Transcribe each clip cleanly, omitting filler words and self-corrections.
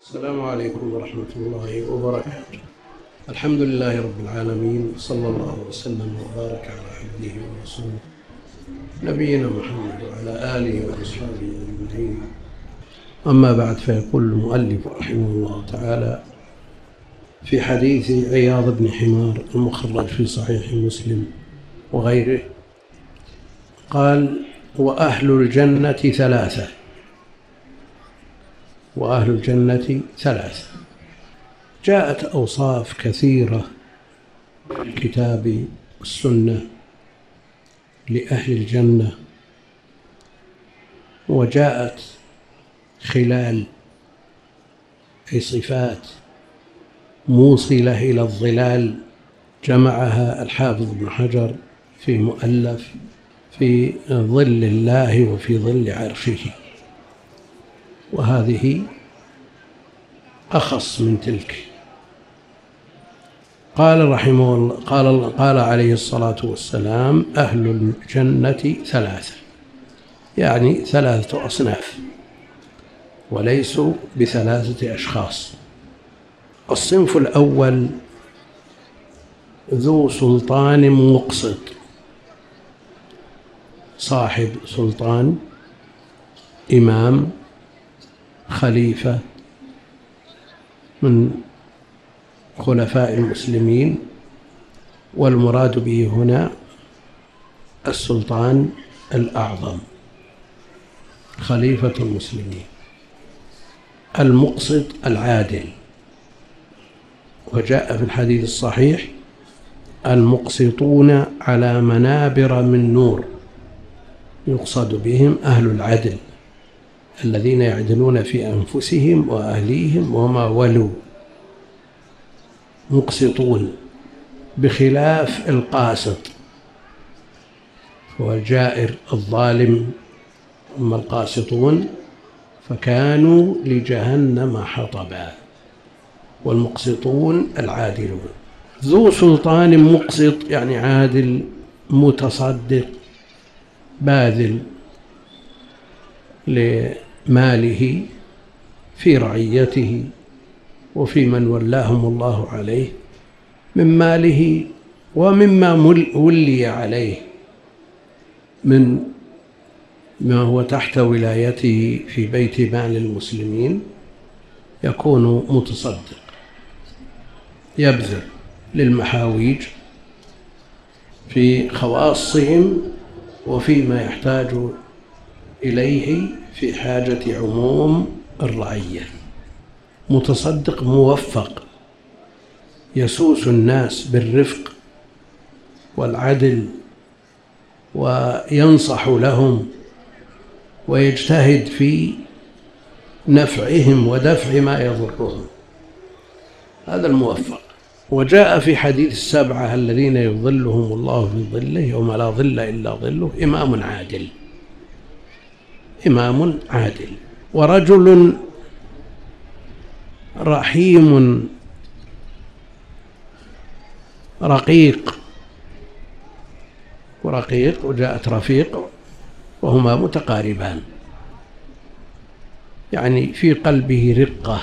السلام عليكم ورحمة الله وبركاته. الحمد لله رب العالمين، صلى الله وسلم وبارك على عبده ورسوله نبينا محمد وعلى آله وأصحابه أجمعين. أما بعد، فيقول المؤلف رحمه الله تعالى في حديث عياض بن حمار المخرج في صحيح مسلم وغيره قال: وأهل الجنة ثلاثة. وأهل الجنة ثلاثة. جاءت أوصاف كثيرة في الكتاب والسنة لأهل الجنة، وجاءت خلال أي صفات موصلة إلى الظلال، جمعها الحافظ ابن حجر في مؤلف في ظل الله وفي ظل عرشه، وهذه أخص من تلك. قال رحمه الله قال عليه الصلاة والسلام: أهل الجنة ثلاثة، يعني ثلاثة أصناف وليسوا بثلاثة أشخاص. الصنف الأول ذو سلطان مقسط، صاحب سلطان، إمام، خليفة من خلفاء المسلمين، والمراد به هنا السلطان الأعظم، خليفة المسلمين. المقسط العادل، وجاء في الحديث الصحيح: المقسطون على منابر من نور، يقصد بهم أهل العدل الذين يعدلون في أنفسهم وأهليهم وما ولوا، مقسطون، بخلاف القاسط هو الجائر الظالم. أما القاسطون فكانوا لجهنم حطبا، والمقسطون العادلون. ذو سلطان مقسط يعني عادل، متصدق، باذل لماله في رعيته وفي من ولاهم الله عليه من ماله ومما ولي عليه من ما هو تحت ولايته في بيت مال المسلمين، يكون متصدق، يبذل للمحاويج في خواصهم وفيما يحتاج إليه في حاجة عموم الرعية. متصدق موفق، يسوس الناس بالرفق والعدل، وينصح لهم ويجتهد في نفعهم ودفع ما يضرهم، هذا الموفق. وجاء في حديث السبعة الذين يظلهم الله في ظله يوم لا ظل إلا ظله: إمام عادل. إمام عادل. ورجل رحيم رقيق، ورقيق وجاءت رفيق، وهما متقاربان، يعني في قلبه رقة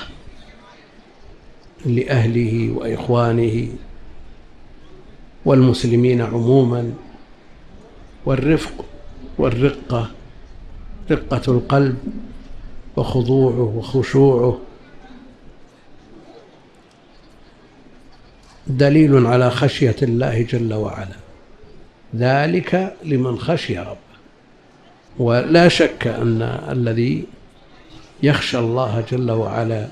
لأهله وإخوانه والمسلمين عموما. والرفق والرقة، رقة القلب وخضوعه وخشوعه، دليل على خشية الله جل وعلا، ذلك لمن خشي ربه. ولا شك أن الذي يخشى الله جل وعلا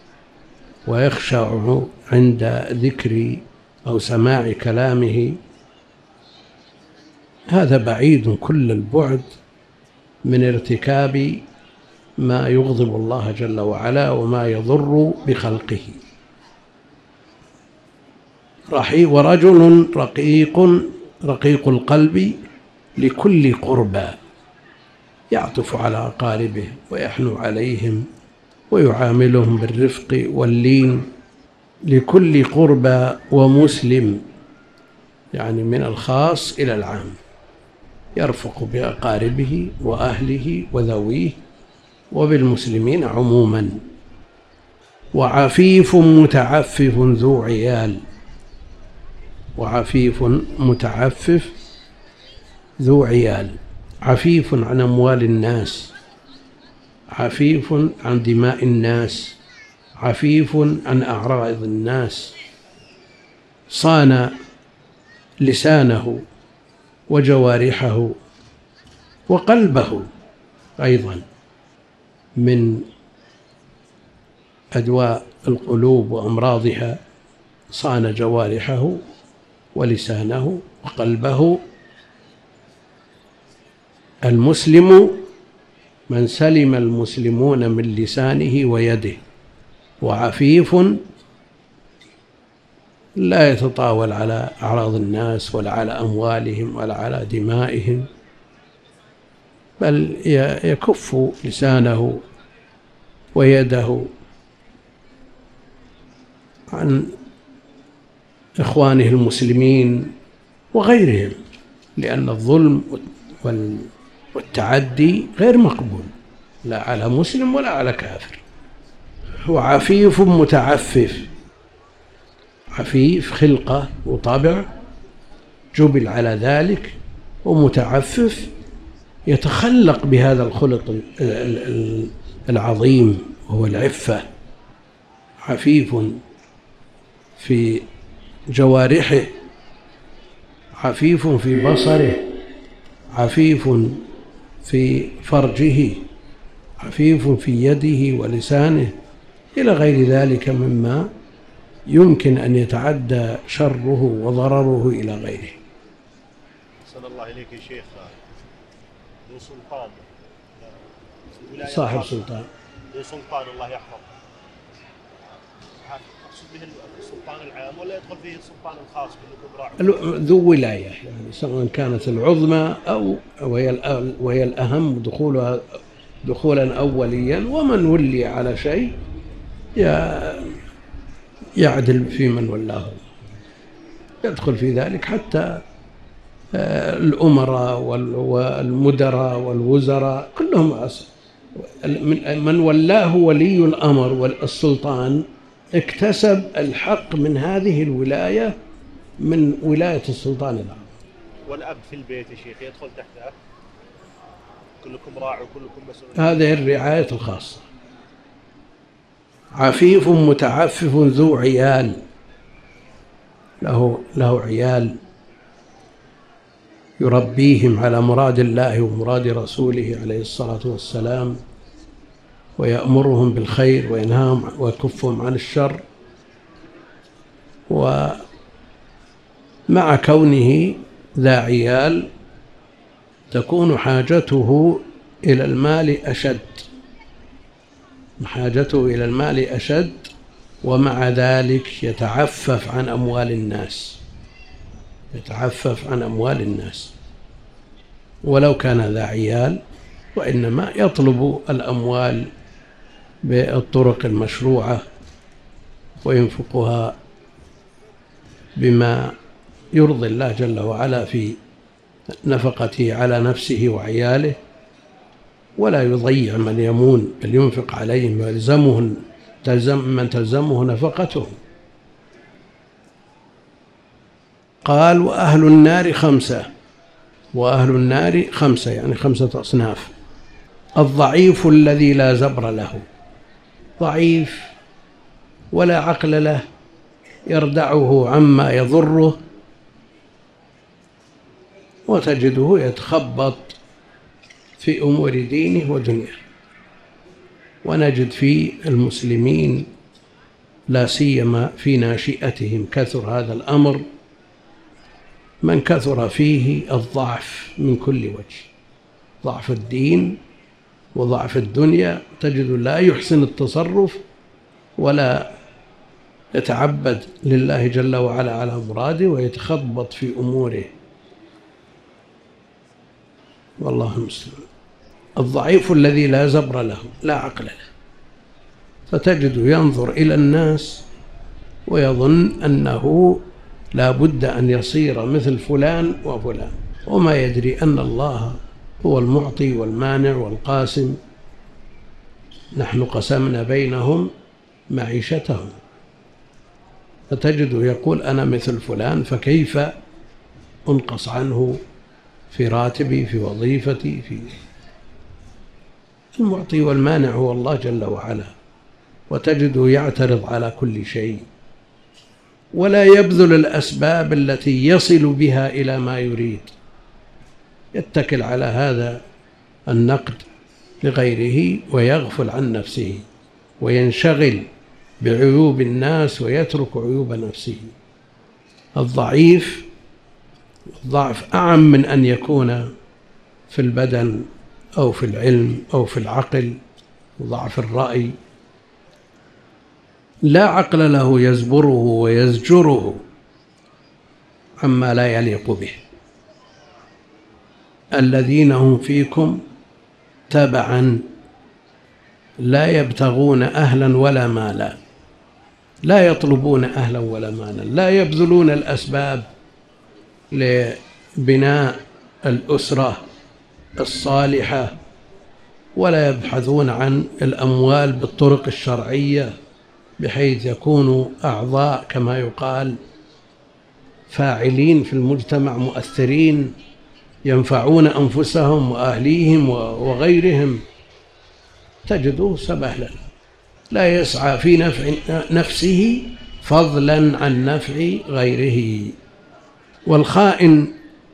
ويخشع عند ذكر أو سماع كلامه، هذا بعيد كل البعد من ارتكاب ما يغضب الله جل وعلا وما يضر بخلقه. ورجل رقيق القلب لكل قربى، يعطف على أقاربه ويحنو عليهم ويعاملهم بالرفق واللين. لكل قربى ومسلم، يعني من الخاص إلى العام، يرفق بأقاربه وأهله وذويه وبالمسلمين عموما. وعفيف متعفف ذو عيال. وعفيف متعفف ذو عيال. عفيف عن أموال الناس، عفيف عن دماء الناس، عفيف عن أعراض الناس. صان لسانه وجوارحه وقلبه أيضا من أدواء القلوب وأمراضها، صان جوارحه ولسانه وقلبه. المسلم من سلم المسلمون من لسانه ويده، وعفيف لا يتطاول على أعراض الناس ولا على أموالهم ولا على دمائهم، بل يكف لسانه ويده عن إخوانه المسلمين وغيرهم، لأن الظلم والتعدي غير مقبول لا على مسلم ولا على كافر. هو عفيف متعفف، عفيف خلقة وطبع جبل على ذلك، ومتعفف يتخلق بهذا الخلق العظيم وهو العفة. عفيف في جوارحه، عفيف في بصره، عفيف في فرجه، عفيف في يده ولسانه، إلى غير ذلك مما يمكن أن يتعدى شره وضرره إلى غيره. صلى الله عليك يا شيخ، ذو سلطان، صاحب سلطان، ذو سلطان الله يحفظه، أقصد به السلطان العام ولا يدخل فيه السلطان الخاص بالكبرى؟ ذو ولاية، يعني سواء كانت العظمى أو وهي الأهم دخولا أوليا، ومن ولي على شيء يعدل في من ولاه، يدخل في ذلك حتى الأمراء والمدراء والوزراء كلهم من ولاه ولي الأمر والسلطان اكتسب الحق من هذه الولاية من ولاية السلطان الأعظم. والأب في البيت يا شيخ يدخل تحته؟ كلكم راع وكلكم مسؤول. هذه الرعاية الخاصة. عفيف متعفف ذو عيال، له عيال يربيهم على مراد الله ومراد رسوله عليه الصلاة والسلام، ويأمرهم بالخير وينهاهم ويكفهم عن الشر. ومع كونه ذا عيال تكون حاجته إلى المال أشد، حاجته إلى المال أشد، ومع ذلك يتعفف عن أموال الناس، يتعفف عن أموال الناس ولو كان ذا عيال، وإنما يطلب الأموال بالطرق المشروعة وينفقها بما يرضي الله جل وعلا في نفقته على نفسه وعياله، ولا يضيع من يمون، بل ينفق عليهم ويلزمهم من تلزمه نفقتهم. قال: وأهل النار خمسة. وأهل النار خمسة، يعني 5 أصناف. الضعيف الذي لا زبر له، ضعيف ولا عقل له، يردعه عما يضره، وتجده يتخبط في أمور دينه ودنياه. ونجد في المسلمين لا سيما في ناشئتهم كثر هذا الأمر، من كثر فيه الضعف من كل وجه، ضعف الدين وضعف الدنيا، تجد لا يحسن التصرف ولا يتعبد لله جل وعلا على مراده، ويتخبط في أموره، والله المستعان. الضعيف الذي لا زبر له، لا عقل له، فتجد ينظر إلى الناس ويظن أنه لا بد أن يصير مثل فلان وفلان، وما يدري أن الله هو المعطي والمانع والقاسم. نحن قسمنا بينهم معيشتهم، فتجده يقول أنا مثل فلان، فكيف أنقص عنه في راتبي، في وظيفتي، في المعطي والمانع هو الله جل وعلا، وتجده يعترض على كل شيء ولا يبذل الأسباب التي يصل بها إلى ما يريد، يتكل على هذا النقد لغيره ويغفل عن نفسه وينشغل بعيوب الناس ويترك عيوب نفسه. الضعيف الضعف أعم من أن يكون في البدن أو في العلم أو في العقل، ضعف الرأي، لا عقل له يزبره ويزجره عما لا يليق به. الذين هم فيكم تبعا لا يبتغون أهلا ولا مالا، لا يطلبون أهلا ولا مالا، لا يبذلون الأسباب لبناء الأسرة الصالحة، ولا يبحثون عن الأموال بالطرق الشرعية بحيث يكونوا أعضاء كما يقال فاعلين في المجتمع، مؤثرين، ينفعون أنفسهم وأهليهم وغيرهم. تجده سبهلل لا يسعى في نفع نفسه فضلا عن نفع غيره. والخائن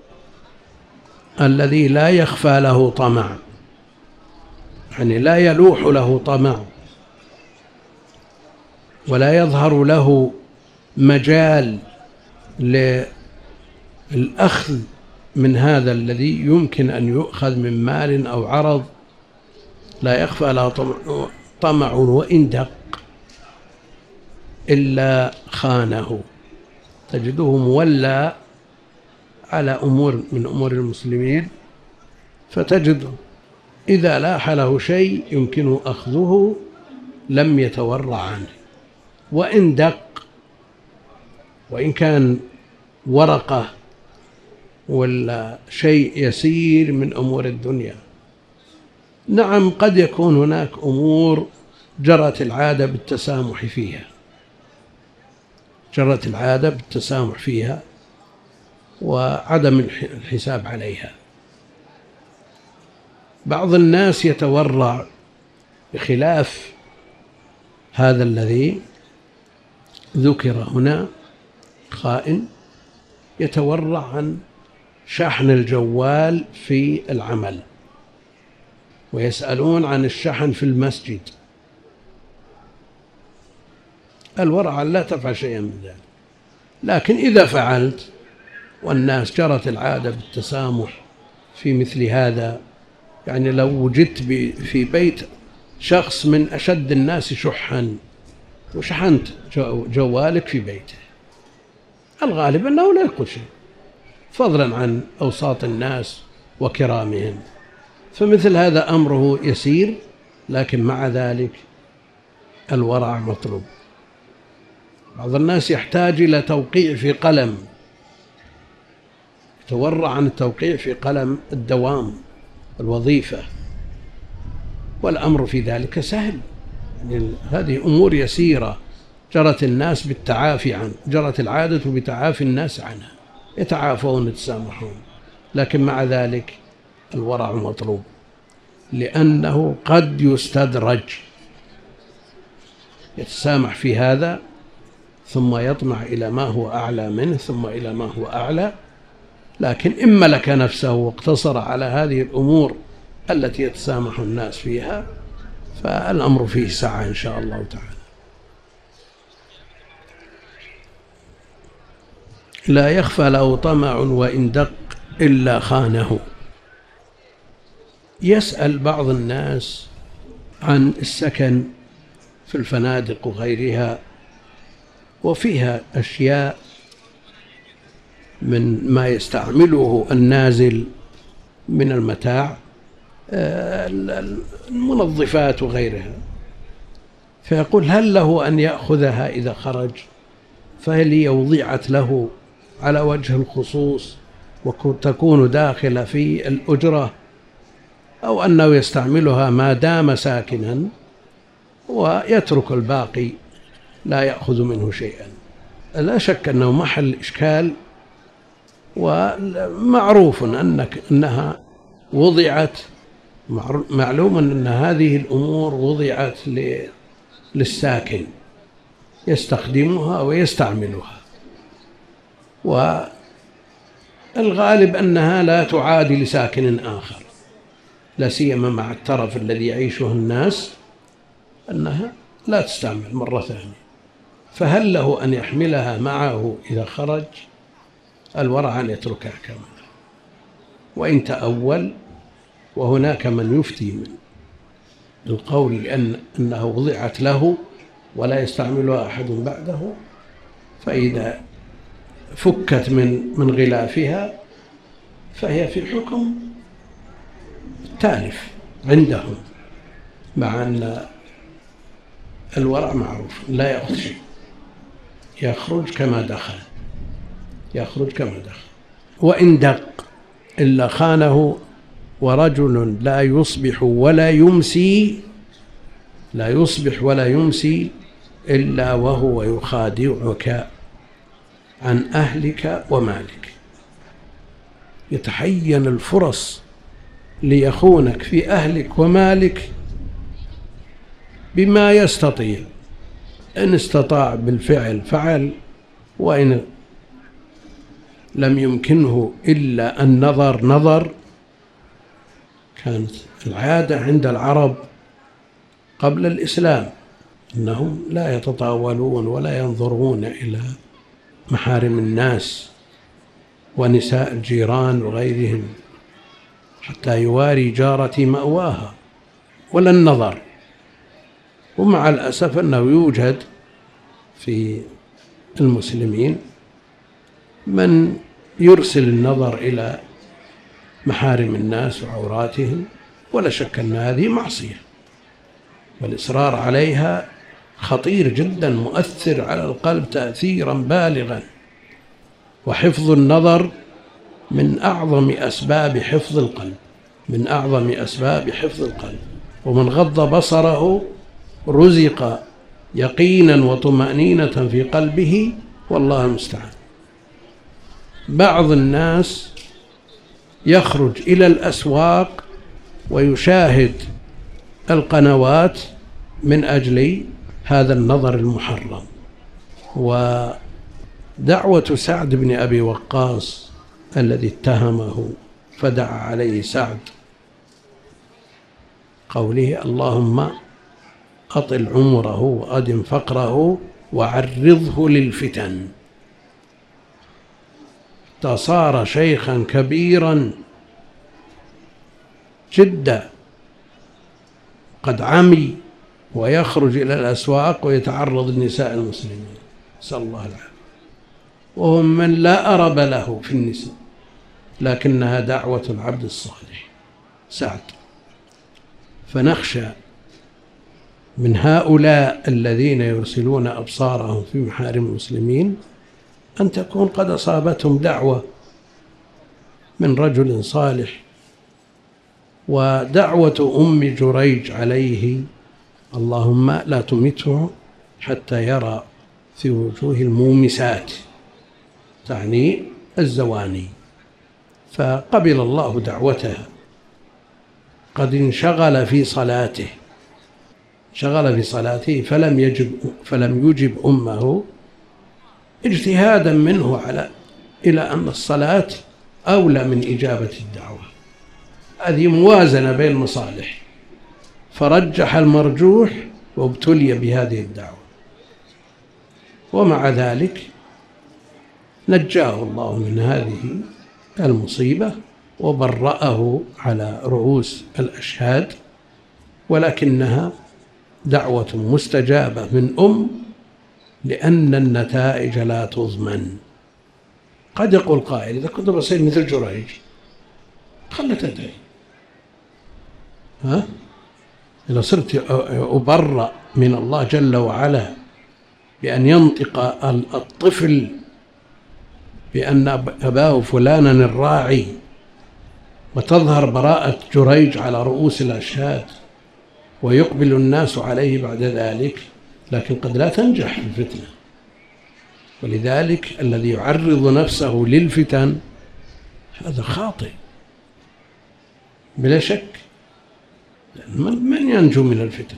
الذي لا يخفى له طمع، يعني لا يلوح له طمع ولا يظهر له مجال للأخذ من هذا الذي يمكن أن يؤخذ من مال أو عرض، لا يخفى له طمع وإن دق إلا خانه. تجده مولى على أمور من أمور المسلمين، فتجده إذا لاح له شيء يمكن أخذه لم يتورع عنه وإن دق، وإن كان ورقة ولا شيء يسير من أمور الدنيا. نعم قد يكون هناك أمور جرت العادة بالتسامح فيها، جرت العادة بالتسامح فيها وعدم الحساب عليها. بعض الناس يتورع بخلاف هذا الذي ذكر هنا، خائن يتورع عن شحن الجوال في العمل، ويسألون عن الشحن في المسجد. الورع لا تفعل شيئا من ذلك، لكن إذا فعلت والناس جرت العادة بالتسامح في مثل هذا، يعني لو وجدت في بيت شخص من أشد الناس شحا وشحنت جوالك في بيته، الغالب أنه لا يقول شيء فضلا عن أوساط الناس وكرامهم، فمثل هذا أمره يسير، لكن مع ذلك الورع مطلوب. بعض الناس يحتاج إلى توقيع في قلم، يتورع عن التوقيع في قلم الدوام الوظيفة، والأمر في ذلك سهل، يعني هذه أمور يسيرة جرت الناس بالتعافي عنه، جرت العادة بتعافي الناس عنها، يتعافون يتسامحون، لكن مع ذلك الورع مطلوب، لأنه قد يستدرج، يتسامح في هذا ثم يطمع إلى ما هو أعلى منه ثم إلى ما هو أعلى، لكن إن ملك نفسه واقتصر على هذه الأمور التي يتسامح الناس فيها فالأمر فيه سعة إن شاء الله تعالى. لا يخفى له طمع وإن دق إلا خانه. يسأل بعض الناس عن السكن في الفنادق وغيرها، وفيها أشياء من ما يستعمله النازل من المتاع، المنظفات وغيرها، فيقول هل له أن يأخذها إذا خرج؟ فهل هي وضعت له على وجه الخصوص وتكون داخلة في الأجرة، أو أنه يستعملها ما دام ساكنا ويترك الباقي لا يأخذ منه شيئا. لا شك أنه محل إشكال، ومعروف أنها وضعت، معلوم أن هذه الأمور وضعت للساكن يستخدمها ويستعملها، والغالب أنها لا تعاد لساكن آخر، لا سيما مع الترف الذي يعيشه الناس، أنها لا تستعمل مرة ثانية. فهل له أن يحملها معه إذا خرج؟ الورع أن يتركها كما وإن تأول. وهناك من يفتي من القول أنها وضعت له ولا يستعملها أحد بعده، فإذا فكت من غلافها فهي في حكم تالف عندهم، مع أن الورع معروف لا يأخذ شيء، يخرج كما دخل، يخرج كما دخل. وإن دق إلا خانه. ورجل لا يصبح ولا يمسي، لا يصبح ولا يمسي إلا وهو يخادعك عن أهلك ومالك. يتحين الفرص ليخونك في أهلك ومالك بما يستطيع، إن استطاع بالفعل فعل، وإن لم يمكنه إلا النظر نظر. كانت العادة عند العرب قبل الإسلام أنهم لا يتطاولون ولا ينظرون إلى محارم الناس ونساء الجيران وغيرهم حتى يواري جارة مأواها، ولا النظر. ومع الأسف أنه يوجد في المسلمين من يرسل النظر إلى محارم الناس وعوراتهم، ولا شك أن هذه معصية، والإصرار عليها خطير جدا، مؤثر على القلب تأثيرا بالغا. وحفظ النظر من أعظم أسباب حفظ القلب، من أعظم أسباب حفظ القلب. ومن غض بصره رزق يقينا وطمأنينة في قلبه، والله المستعان. بعض الناس يخرج إلى الأسواق ويشاهد القنوات من أجل هذا النظر المحرم. ودعوة سعد بن أبي وقاص الذي اتهمه فدعا عليه سعد قوله: اللهم أطل عمره وأدم فقره وعرضه للفتن. صار شيخا كبيرا جدا قد عمي، ويخرج إلى الأسواق ويتعرض لنساء المسلمين، نسأل الله العافية، وهم من لا أرب له في النساء، لكنها دعوة العبد الصالح سعد. فنخشى من هؤلاء الذين يرسلون أبصارهم في محارم المسلمين أن تكون قد أصابتهم دعوة من رجل صالح. ودعوة أم جريج عليه: اللهم لا تمته حتى يرى في وجوه المومسات، تعني الزواني، فقبل الله دعوتها. قد انشغل في صلاته، شغل في صلاته فلم يجب أمه اجتهادا منه إلى أن الصلاة أولى من إجابة الدعوة. هذه موازنة بين المصالح، فرجح المرجوح وابتلي بهذه الدعوة. ومع ذلك نجاه الله من هذه المصيبة وبرأه على رؤوس الأشهاد، ولكنها دعوة مستجابة من لأن النتائج لا تضمن. قد يقول قائل: إذا كنت بصير مثل جريج خلت تدعي، إذا صرت أبرأ من الله جل وعلا بأن ينطق الطفل بأن أباه فلانا الراعي، وتظهر براءة جريج على رؤوس الأشهاد، ويقبل الناس عليه بعد ذلك، لكن قد لا تنجح الفتنة. ولذلك الذي يعرض نفسه للفتن هذا خاطئ بلا شك. من ينجو من الفتن؟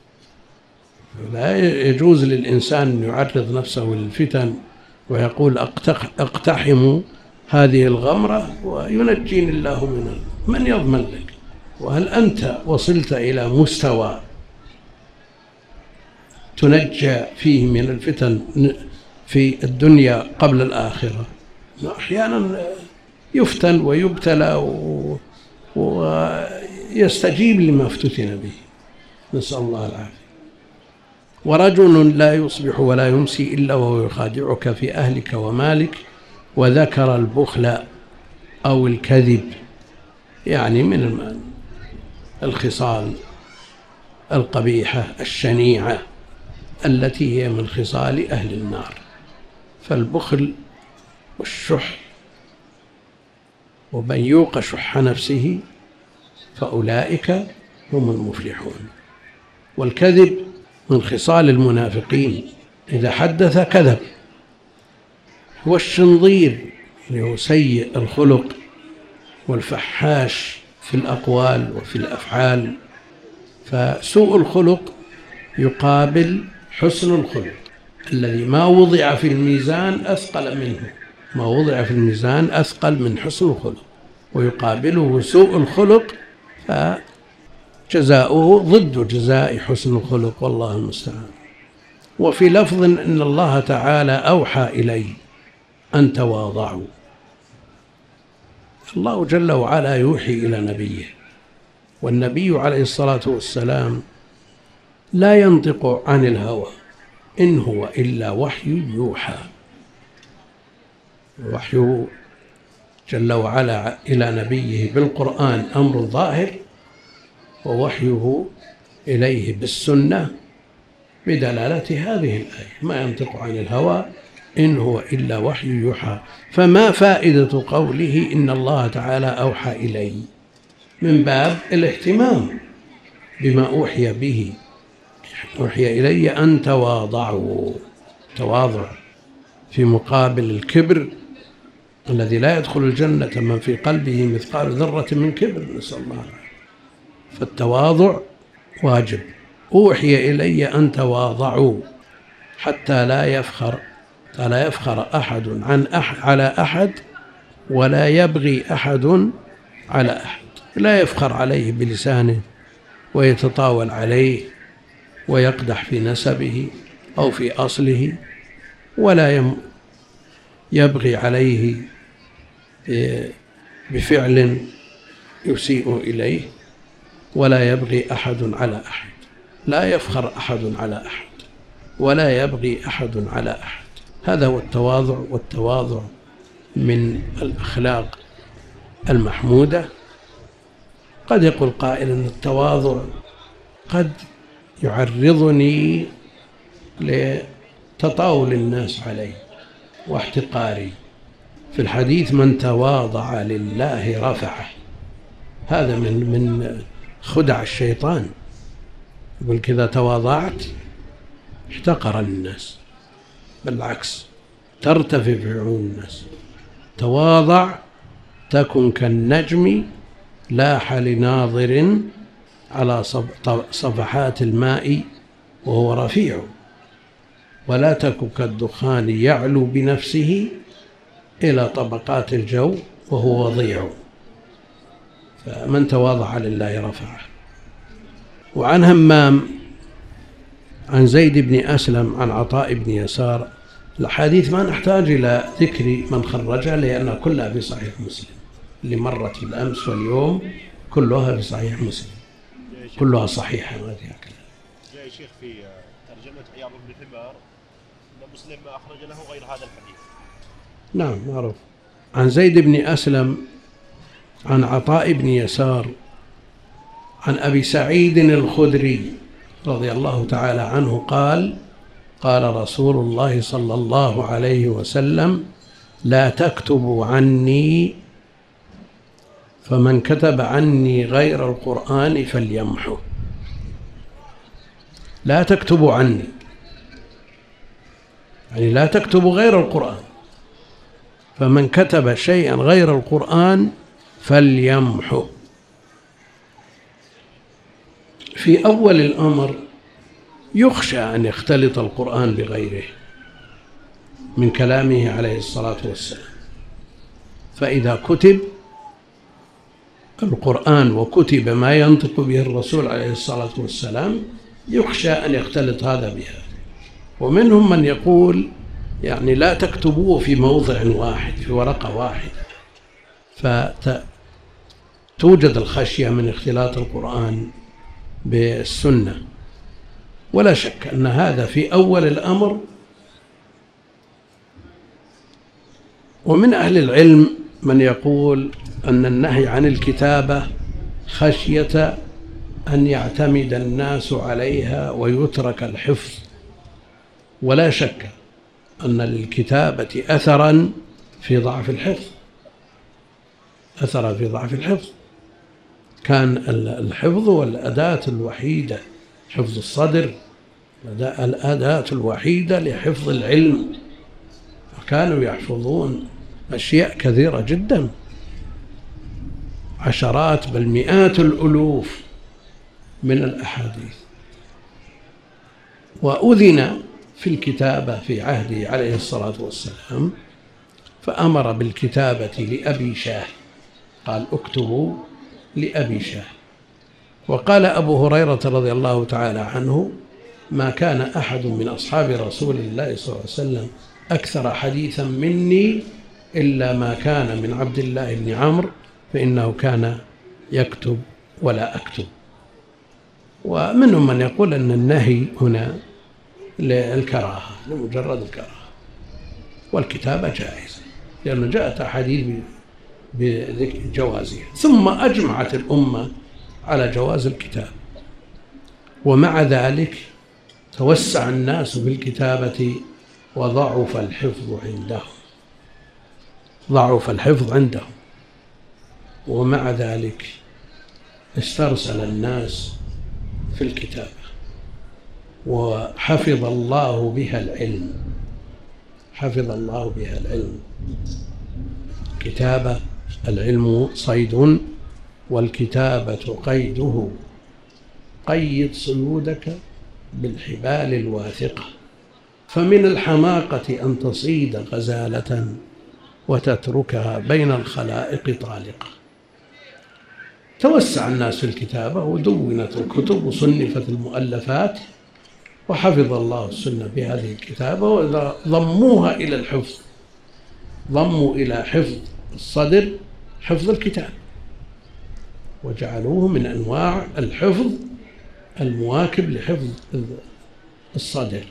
لا يجوز للإنسان أن يعرض نفسه للفتن ويقول أقتحم هذه الغمرة وينجيني الله منها. من يضمن لك؟ وهل أنت وصلت إلى مستوى تنجى فيه من الفتن في الدنيا قبل الآخرة؟ أحيانا يفتن ويبتلى ويستجيب لما افتتن به، نسأل الله العافية. ورجل لا يصبح ولا يمسي إلا وهو يخادعك في أهلك ومالك، وذكر البخل أو الكذب، يعني من الخصال القبيحة الشنيعة التي هي من خصال أهل النار. فالبخل والشح، ومن يوق شح نفسه فأولئك هم المفلحون. والكذب من خصال المنافقين، إذا حدث كذب. والشنظير اللي هو سيء الخلق والفحاش في الأقوال وفي الأفعال. فسوء الخلق يقابل حسن الخلق، الذي ما وضع في الميزان أثقل منه، ما وضع في الميزان أثقل من حسن الخلق، ويقابله سوء الخلق فجزاؤه ضد جزاء حسن الخلق، والله المستعان. وفي لفظ إن الله تعالى أوحى إلي أن تواضعوا. الله جل وعلا يوحي إلى نبيه، والنبي عليه الصلاة والسلام لا ينطق عن الهوى، إن هو إلا وحي يوحى. وحي جل وعلا إلى نبيه بالقرآن أمر ظاهر، ووحيه إليه بالسنة بدلالة هذه الآية: ما ينطق عن الهوى إن هو إلا وحي يوحى. فما فائدة قوله إن الله تعالى أوحى إلي؟ من باب الاهتمام بما أوحي به. أوحي إلي أن تواضعوا، تواضع في مقابل الكبر الذي لا يدخل الجنة من في قلبه مثقال ذرة من كبر، نسأل الله العافية. فالتواضع واجب. أوحي إلي أن تواضعوا حتى لا يفخر أحد على أحد، ولا يبغي أحد على أحد. لا يفخر عليه بلسانه ويتطاول عليه ويقدح في نسبه أو في أصله، ولا يبغي عليه بفعل يسيء إليه، ولا يبغي أحد على أحد. لا يفخر أحد على أحد، ولا يبغي أحد على أحد. هذا هو التواضع. والتواضع من الأخلاق المحمودة. قد يقول قائل أن التواضع قد يعرضني لتطاول الناس علي واحتقاري. في الحديث: من تواضع لله رفعه. هذا من خدع الشيطان. يقول كذا تواضعت احتقر الناس، بالعكس ترتفع في عيون الناس. تواضع تكن كالنجم لاح لناظر على صفحات الماء وهو رفيع، ولا تكن كالدخان يعلو بنفسه إلى طبقات الجو وهو وضيع. فمن تواضع لله رفعه. وعن همام عن زيد بن أسلم عن عطاء بن يسار. الحديث ما نحتاج إلى ذكر من خرجها لأنها كلها في صحيح مسلم، اللي مرت بالأمس واليوم كلها في صحيح مسلم، كلها صحيحة ما فيها كلام. جاء شيخ في ترجمة عياض بن حمار أن مسلم ما أخرج له غير هذا الحديث. نعم معروف. عن زيد بن أسلم عن عطاء بن يسار عن أبي سعيد الخدري رضي الله تعالى عنه قال: قال رسول الله صلى الله عليه وسلم: لا تكتبوا عني، فمن كتب عني غير القرآن فليمحه. لا تكتبوا عني، يعني لا تكتبوا غير القرآن، فمن كتب شيئا غير القرآن فليمحو. في أول الأمر يخشى أن يختلط القرآن بغيره من كلامه عليه الصلاة والسلام، فإذا كتب القرآن وكتب ما ينطق به الرسول عليه الصلاة والسلام يخشى أن يختلط هذا بهذا. ومنهم من يقول يعني لا تكتبوه في موضع واحد، في ورقة واحدة، فتوجد الخشية من اختلاط القرآن بالسنة. ولا شك أن هذا في أول الأمر. ومن أهل العلم من يقول أن النهي عن الكتابة خشية أن يعتمد الناس عليها ويترك الحفظ. ولا شك أن للكتابة أثرا في ضعف الحفظ، أثرا في ضعف الحفظ. كان الحفظ والأداة الوحيدة، حفظ الصدر الأداة الوحيدة لحفظ العلم، وكانوا يحفظون أشياء كثيرة جدا، عشرات بل مئات الألوف من الأحاديث. وأذن في الكتابة في عهده عليه الصلاة والسلام، فأمر بالكتابة لأبي شاه، قال اكتبوا لأبي شاه. وقال أبو هريرة رضي الله تعالى عنه: ما كان أحد من أصحاب رسول الله صلى الله عليه وسلم أكثر حديثا مني إلا ما كان من عبد الله بن عمرو، فإنه كان يكتب ولا أكتب. ومنهم من يقول أن النهي هنا للكراهة، لمجرد الكراهة، والكتابة جائزة لأنه جاءت أحاديث بذكر جوازها. ثم أجمعت الأمة على جواز الكتاب، ومع ذلك توسع الناس بالكتابة وضعف الحفظ عندهم، ضعف الحفظ عندهم، ومع ذلك استرسل الناس في الكتابة وحفظ الله بها العلم، حفظ الله بها العلم. كتابة العلم صيد والكتابة قيده، قيد صيودك بالحبال الواثقة، فمن الحماقة أن تصيد غزالة وتتركها بين الخلائق طالقة. توسع الناس في الكتابة ودونت الكتب وصنفت المؤلفات، وحفظ الله السنة بهذه الكتابة، وضموها إلى الحفظ، ضموا إلى حفظ الصدر حفظ الكتاب، وجعلوه من أنواع الحفظ المواكب لحفظ الصدر.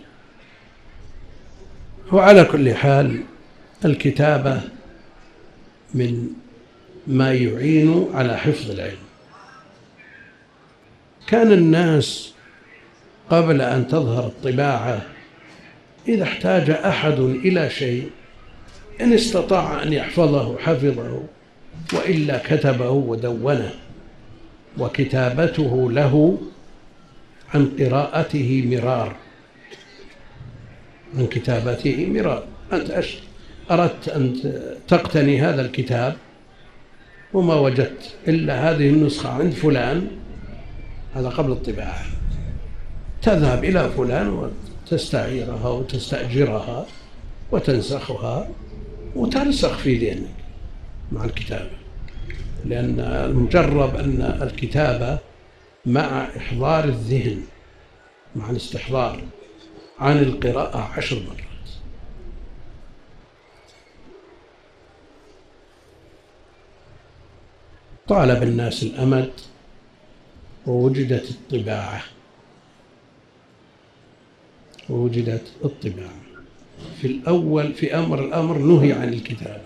وعلى كل حال الكتابة من ما يعين على حفظ العلم. كان الناس قبل أن تظهر الطباعة إذا احتاج أحد إلى شيء إن استطاع أن يحفظه حفظه، وإلا كتبه ودونه، وكتابته له عن قراءته مرار، عن كتابته مرار. أنت أردت أن تقتني هذا الكتاب وما وجدت إلا هذه النسخة عند فلان، هذا قبل الطباعة، تذهب إلى فلان وتستعيرها وتستأجرها وتنسخها وترسخ في ذهنك مع الكتابة، لأن المجرب أن الكتابة مع إحضار الذهن، مع الاستحضار، عن القراءة 10 مرات. طال بالناس الأمد ووجدت الطباعة، في الأول في الأمر نهي عن الكتابة،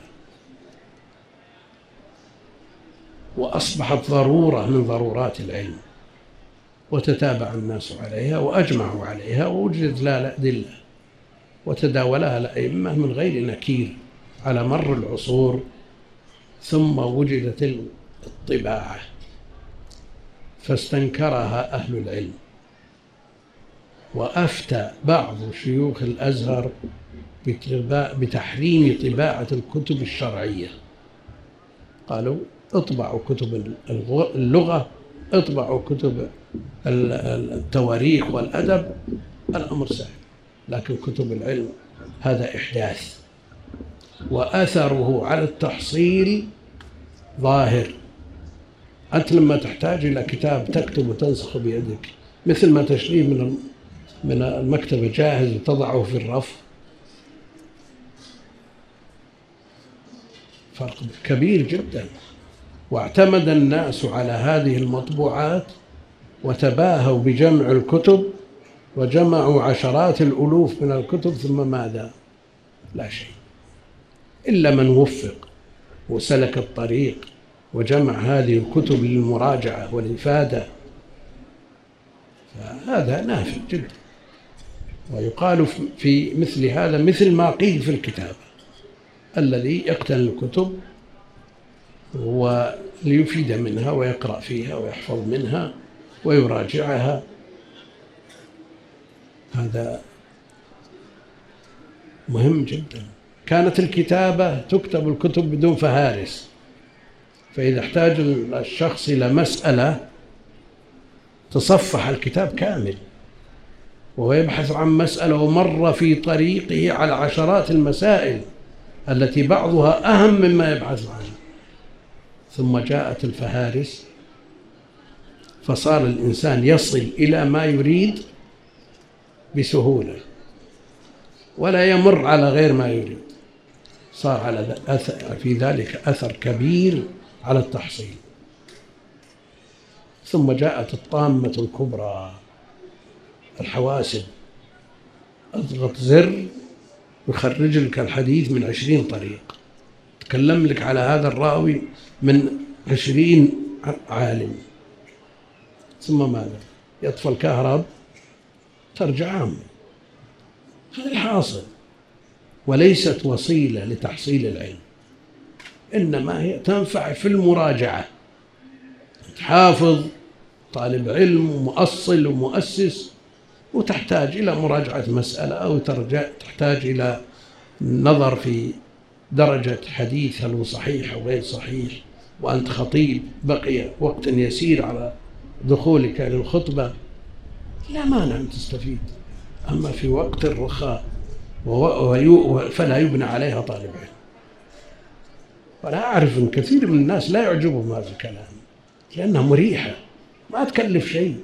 وأصبحت ضرورة من ضرورات العلم، وتتابع الناس عليها وأجمعوا عليها، ووجدت لها أدلة وتداولها الأئمة من غير نكير على مر العصور. ثم وجدت الطباعة فاستنكرها أهل العلم، وأفتى بعض شيوخ الأزهر بتحريم طباعة الكتب الشرعية. قالوا اطبعوا كتب اللغة، اطبعوا كتب التواريخ والأدب، الأمر سهل، لكن كتب العلم هذا إحداث، وأثره على التحصيل ظاهر. أنت لما تحتاج إلى كتاب تكتب وتنسخ بيدك، مثل ما تشتريه من المكتبة جاهز وتضعه في الرف، فرق كبير جدا. واعتمد الناس على هذه المطبوعات وتباهوا بجمع الكتب، وجمعوا عشرات الألوف من الكتب، ثم ماذا؟ لا شيء، إلا من وفق وسلك الطريق وجمع هذه الكتب للمراجعة والإفادة، فهذا نافع جدا. ويقال في مثل هذا مثل ما قيل في الكتاب، الذي يقتني الكتب وليفيد منها ويقرأ فيها ويحفظ منها ويراجعها، هذا مهم جدا. كانت الكتابة تكتب الكتب بدون فهارس، فإذا احتاج الشخص إلى مسألة تصفح الكتاب كامل وهو يبحث عن مسألة، ومر في طريقه على عشرات المسائل التي بعضها أهم مما يبحث عنه، ثم جاءت الفهارس فصار الإنسان يصل إلى ما يريد بسهولة ولا يمر على غير ما يريد، صار على في ذلك أثر كبير على التحصيل. ثم جاءت الطامة الكبرى، الحواسب، اضغط زر يخرج لك الحديث من 20 طريق، تكلم لك على هذا الراوي من 20 عالم، ثم ماذا؟ يطفى الكهرب ترجع عامة. هذا الحاصل، وليست وسيلة لتحصيل العلم، إنما هي تنفع في المراجعة. حافظ طالب علم ومؤصل ومؤسس، وتحتاج إلى مراجعة مسألة، أو تحتاج إلى نظر في درجة حديث هل هو صحيح أو غير صحيح، وأنت خطيب بقي وقت يسير على دخولك للخطبة، لا مانع أن تستفيد. أما في وقت الرخاء فلا يبنى عليها طالب علم. وأنا أعرف أن كثير من الناس لا يعجبهم هذا الكلام لأنها مريحة ما تكلف شيء.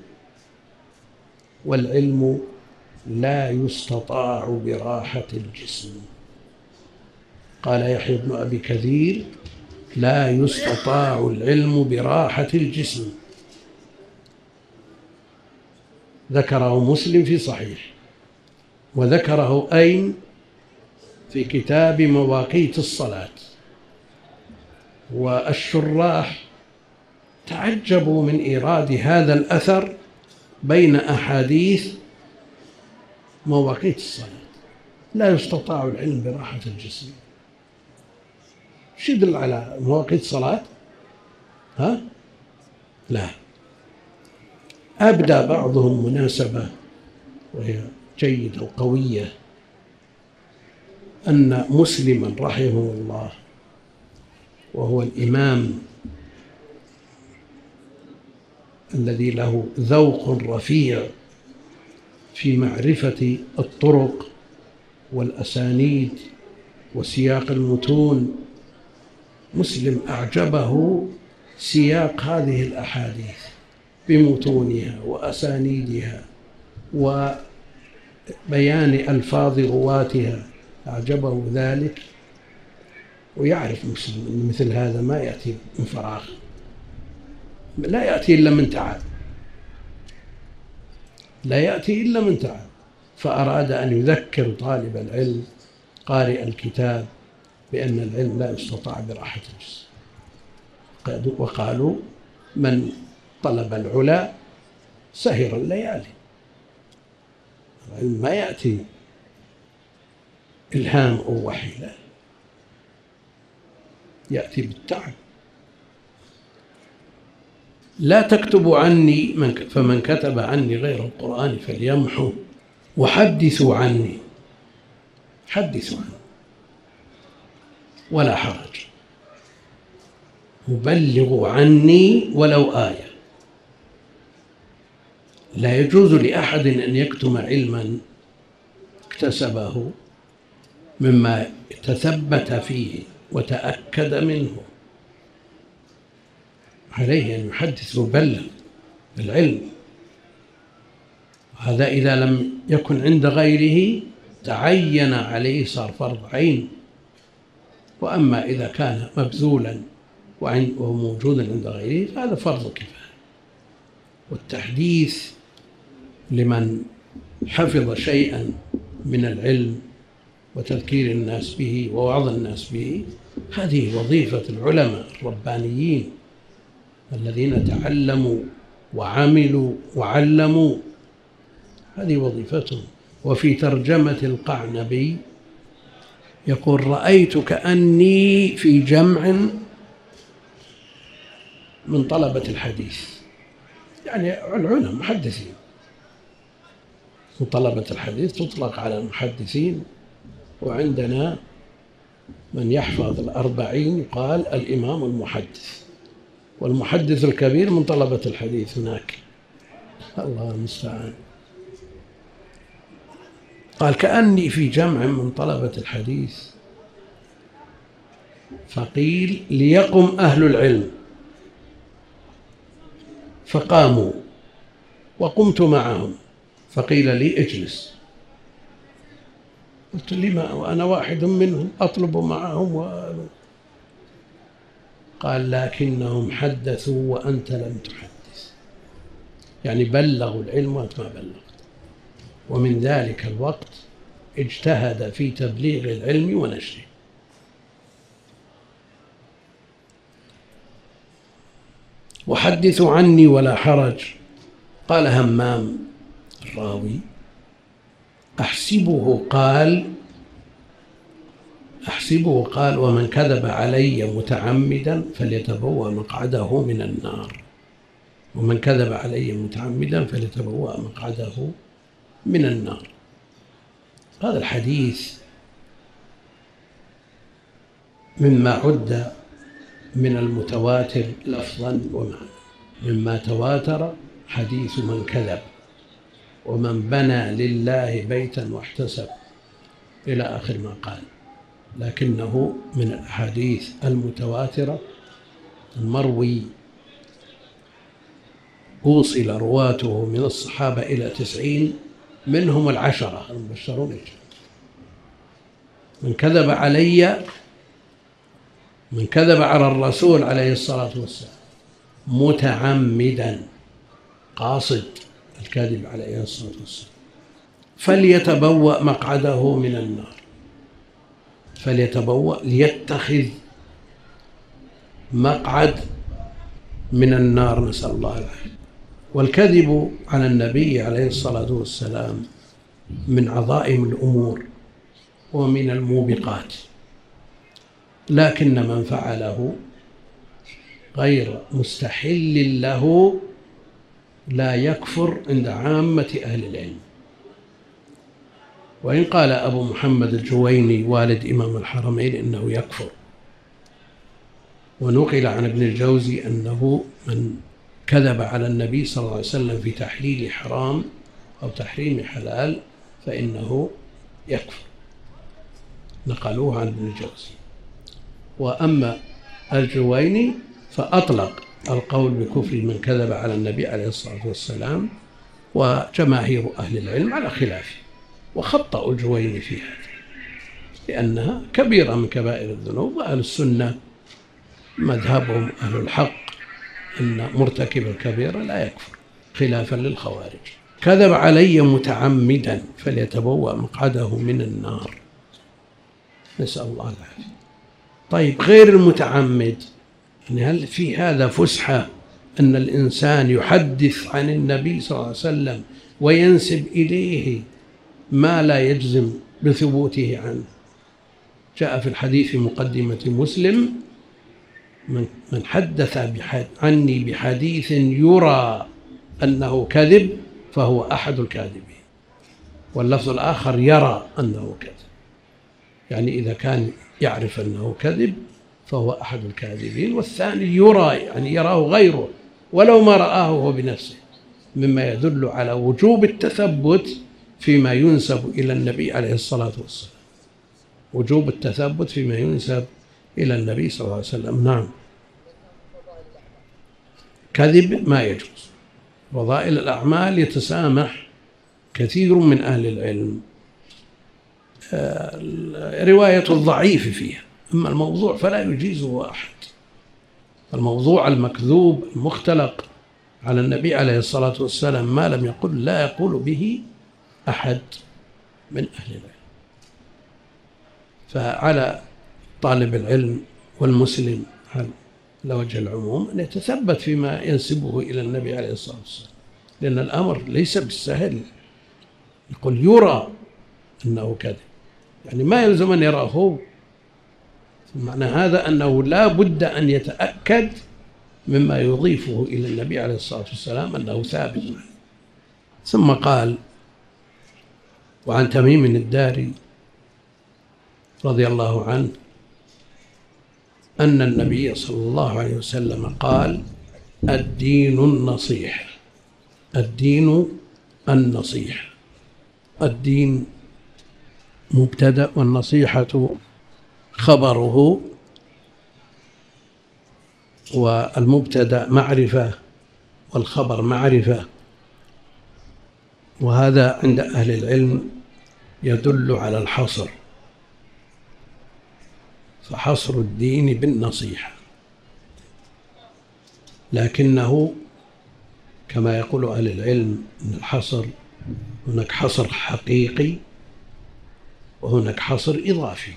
والعلم لا يستطاع براحة الجسم. قال يحيى بن أبي كثير: لا يستطاع العلم براحة الجسم. ذكره مسلم في صحيح، وذكره أين؟ في كتاب مواقيت الصلاة. والشراح تعجبوا من إيراد هذا الأثر بين أحاديث مواقيت الصلاة. لا يستطاع العلم براحة الجسم، شو يدل على مواقيت الصلاة؟ لا. أبدى بعضهم مناسبة وهي جيدة وقوية، أن مسلما رحمه الله وهو الإمام الذي له ذوق رفيع في معرفة الطرق والأسانيد وسياق المتون، مسلم أعجبه سياق هذه الأحاديث بمتونها وأسانيدها وبيان ألفاظ رواتها، أعجبه ذلك. ويعرف مسلم أن مثل هذا ما يأتي من فراغ، لا يأتي إلا من تعب، لا يأتي إلا من تعب. فأراد أن يذكر طالب العلم قارئ الكتاب بأن العلم لا يستطاع براحة الجسم. وقالوا: من طلب العلا سهر الليالي. العلم ما يأتي إلهام أو وحي، لا، يأتي بالتعب. لا تكتبوا عني فمن كتب عني غير القرآن فليمحو، وحدثوا عني. حدثوا عنه ولا حرج، وبلغوا عني ولو آية. لا يجوز لأحد أن يكتم علما اكتسبه مما تثبت فيه وتأكد منه، عليه أن يحدث ويبلغ بالعلم. هذا إذا لم يكن عند غيره تعين عليه، صار فرض عين. وأما إذا كان مبذولا وهو موجود عند غيره فهذا فرض كفاية. والتحديث لمن حفظ شيئا من العلم وتذكير الناس به ووعظ الناس به، هذه وظيفة العلماء الربانيين الذين تعلموا وعملوا وعلموا، هذه وظيفتهم. وفي ترجمة القعنبي يقول: رأيت كأني في جمع من طلبة الحديث، يعني العلماء محدثين. طلبة الحديث تطلق على المحدثين، وعندنا من يحفظ 40 يقال الإمام المحدث، والمحدث الكبير من طلبة الحديث هناك، الله المستعان. قال: كأني في جمع من طلبة الحديث، فقيل ليقم أهل العلم، فقاموا وقمت معهم، فقيل لي: اجلس. قلت: لما وأنا واحد منهم أطلب معهم قال: لكنهم حدثوا وأنت لم تحدث، يعني بلغوا العلم وأنت ما بلغت. ومن ذلك الوقت اجتهد في تبليغ العلم ونشره. وحدثوا عني ولا حرج. قال همام الراوي: أحسبه قال: ومن كذب علي متعمدا فليتبوأ مقعده من النار. ومن كذب علي متعمدا فليتبوأ مقعده من النار. هذا الحديث مما عد من المتواتر لفظا ومعنى. مما تواتر حديث من كذب ومن بنى لله بيتا واحتسب إلى آخر ما قال. لكنه من الأحاديث المتواترة المروي أوصل رواته من الصحابة إلى 90، منهم 10 المبشرون بالجنة. من كذب على الرسول عليه الصلاة والسلام متعمدا، قاصد الكاذب عليه الصلاة والسلام، فليتبوأ مقعده من النار. فليتبوأ، ليتخذ مقعد من النار، نسأل الله العافية. والكذب على النبي عليه الصلاة والسلام من عظائم الأمور ومن الموبقات، لكن من فعله غير مستحل له لا يكفر عند عامة أهل العلم. وإن قال أبو محمد الجويني والد إمام الحرمين إنه يكفر، ونقل عن ابن الجوزي أنه من كذب على النبي صلى الله عليه وسلم في تحليل حرام أو تحريم حلال فإنه يكفر، نقلوه عن ابن الجوزي. وأما الجويني فأطلق القول بكفر من كذب على النبي عليه الصلاة والسلام، وجماهير أهل العلم على خلافه، وخطأوا الجويني في هذا لأنها كبيرة من كبائر الذنوب. وأهل السنة مذهبهم أهل الحق أن مرتكب الكبيرة لا يكفر، خلافا للخوارج. كذب علي متعمدا فليتبوأ مقعده من النار، نسأل الله العافية. طيب، غير المتعمد، يعني هل في هذا فسحة أن الإنسان يحدث عن النبي صلى الله عليه وسلم وينسب إليه ما لا يجزم بثبوته عنه؟ جاء في الحديث في مقدمة مسلم: من حدث عني بحديث يرى أنه كذب فهو أحد الكاذبين. واللفظ الآخر: يرى أنه كذب. يعني إذا كان يعرف أنه كذب فهو أحد الكاذبين. والثاني يرى، يعني يراه غيره ولو ما رآه هو بنفسه، مما يدل على وجوب التثبت فيما ينسب إلى النبي عليه الصلاة والسلام، وجوب التثبت فيما ينسب إلى النبي صلى الله عليه وسلم. نعم، كذب ما يجوز. فضائل الأعمال يتسامح كثير من أهل العلم رواية الضعيف فيها، أما الموضوع فلا يجيزه أحد. الموضوع المكذوب المختلق على النبي عليه الصلاة والسلام ما لم يقل لا يقول به أحد من أهل العلم. فعلى طالب العلم والمسلم على وجه العموم أن يتثبت فيما ينسبه إلى النبي عليه الصلاة والسلام، لأن الأمر ليس بالسهل. يقول يرى أنه كذب، يعني ما يلزم أن يراه هو. معنى هذا أنه لا بد أن يتأكد مما يضيفه إلى النبي عليه الصلاة والسلام أنه ثابت. ثم قال: وعن تميم الداري رضي الله عنه أن النبي صلى الله عليه وسلم قال: الدين النصيحة. الدين النصيحة. الدين مبتدأ والنصيحة خبره، والمبتدأ معرفة والخبر معرفة. وهذا عند أهل العلم يدل على الحصر، فحصر الدين بالنصيحة، لكنه كما يقول أهل العلم أن الحصر هناك حصر حقيقي وهناك حصر إضافي.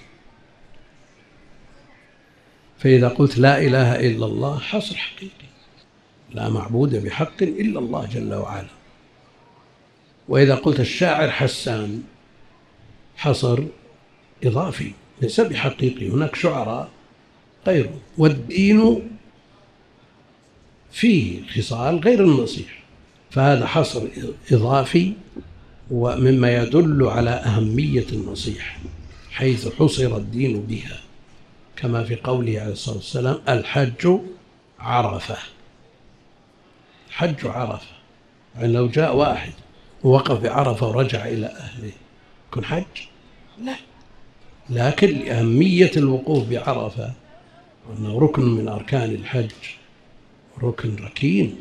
فإذا قلت لا إله إلا الله حصر حقيقي، لا معبود بحق إلا الله جل وعلا. وإذا قلت الشاعر حسان حصر إضافي ليس بحقيقي، هناك شعراء غيره. والدين فيه خصال غير النصيحة، فهذا حصر إضافي، ومما يدل على أهمية النصيحة، حيث حصر الدين بها، كما في قوله عليه الصلاة والسلام: الحج عرفة. الحج عرفة، يعني لو جاء واحد ووقف بعرفة ورجع إلى أهله يكون حج؟ لا، لكن لأهمية الوقوف بعرفة وأنه ركن من أركان الحج، ركن ركين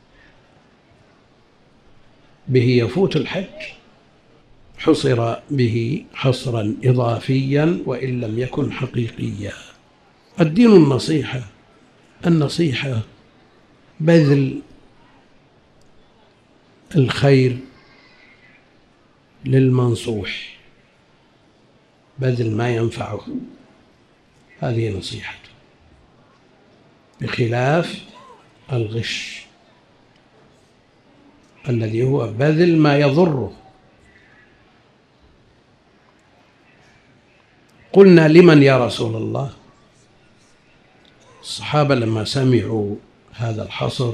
به يفوت الحج، حصر به حصرا إضافيا وإن لم يكن حقيقيا. الدين النصيحة. النصيحة بذل الخير للمنصوح، بذل ما ينفعه، هذه نصيحته، بخلاف الغش الذي هو بذل ما يضره. قلنا: لمن يا رسول الله؟ الصحابة لما سمعوا هذا الحصر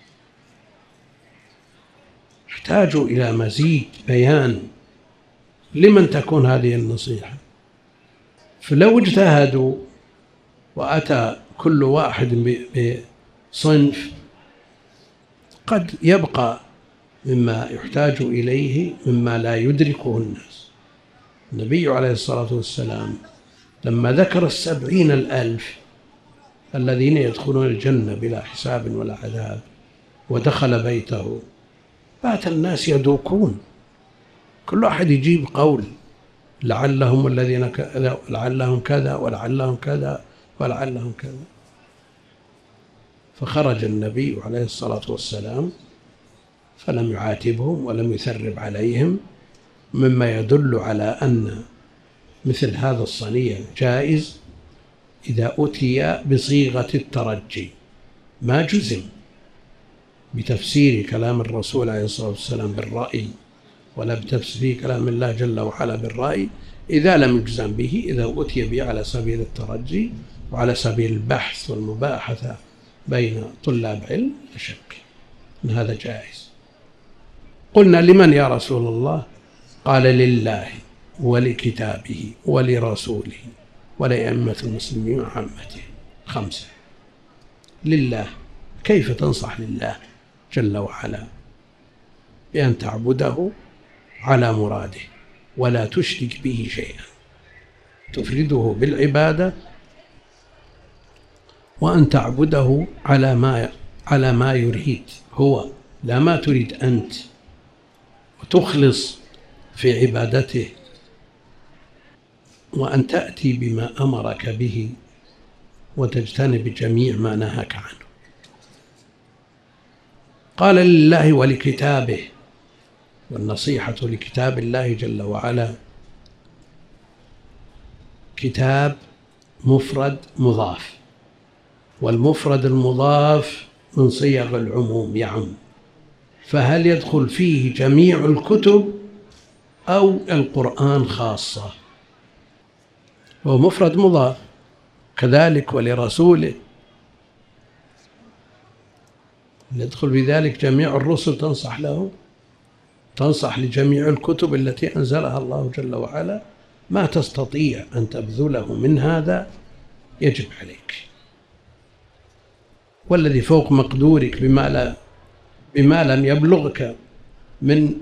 احتاجوا إلى مزيد بيان لمن تكون هذه النصيحة. فلو اجتهدوا وأتى كل واحد بصنف قد يبقى مما يحتاج إليه مما لا يدركه الناس. النبي عليه الصلاة والسلام لما ذكر 70,000 الذين يدخلون الجنة بلا حساب ولا عذاب ودخل بيته، بات الناس يدوكون، كل واحد يجيب قول: لعلهم الذين كذا، لعلهم كذا، ولعلهم كذا، ولعلهم كذا. فخرج النبي عليه الصلاة والسلام فلم يعاتبهم ولم يثرب عليهم، مما يدل على أن مثل هذا الصنيع جائز إذا أتي بصيغة الترجي، ما جزم بتفسير كلام الرسول عليه الصلاة والسلام بالرأي ولا بتفسير كلام الله جل وعلا بالرأي، إذا لم يجزم به، إذا أتي به على سبيل الترجي وعلى سبيل البحث والمباحثة بين طلاب علم، لا شك أن هذا جائز. قلنا: لمن يا رسول الله؟ قال: لله. ولكتابه ولرسوله ولأئمة المسلمين وعامته. 5. لله. كيف تنصح لله جل وعلا؟ بأن تعبده على مراده ولا تشرك به شيئا، تفرده بالعبادة، وأن تعبده على ما يريد هو، لا ما تريد أنت، وتخلص في عبادته، وأن تأتي بما أمرك به وتجتنب جميع ما نهاك عنه. قال لله ولكتابه، والنصيحة لكتاب الله جل وعلا كتاب مفرد مضاف، والمفرد المضاف من صيغ العموم يعم، فهل يدخل فيه جميع الكتب أو القرآن خاصة؟ هو مفرد مضاف. كذلك ولرسوله يدخل في ذلك جميع الرسل، تنصح له، تنصح لجميع الكتب التي أنزلها الله جل وعلا، ما تستطيع أن تبذله من هذا يجب عليك، والذي فوق مقدورك بما لم يبلغك من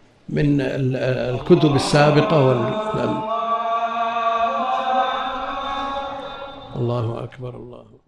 الكتب السابقة الله أكبر. الله